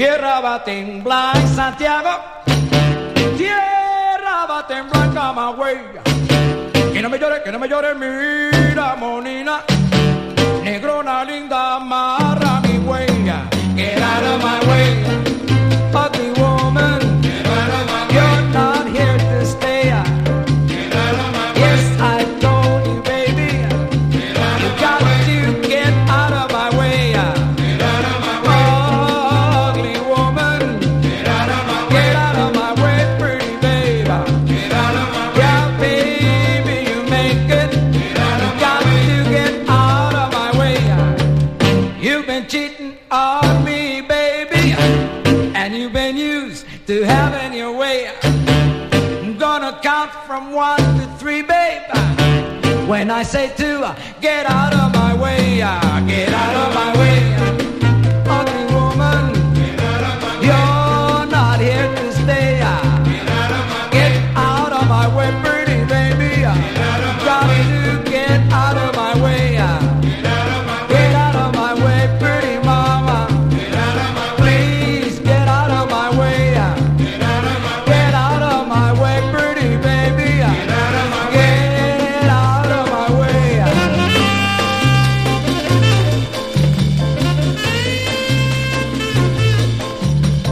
Tierra va a temblar en Santiago, tierra va a temblar en Camagüey. Que no me llore, mira, monina, negrona linda, amarra mi huella. Get out of my way, ugly woman, get out of my way. You're not here to stay. Get out of my way. Yes, I told you, baby, get out you of got my way. To get out of my way. Get out of my way. Ugly woman, get out of my way. Get out of my way, pretty baby. Get out of my way. Yeah, baby, you make it. Get out of my way. You got to get out of my way. You've been cheating on me, baby, and you've been used to having your way. I'm gonna count from 1 to 3, babe. When I say 2, get out of my way. Get out of my way.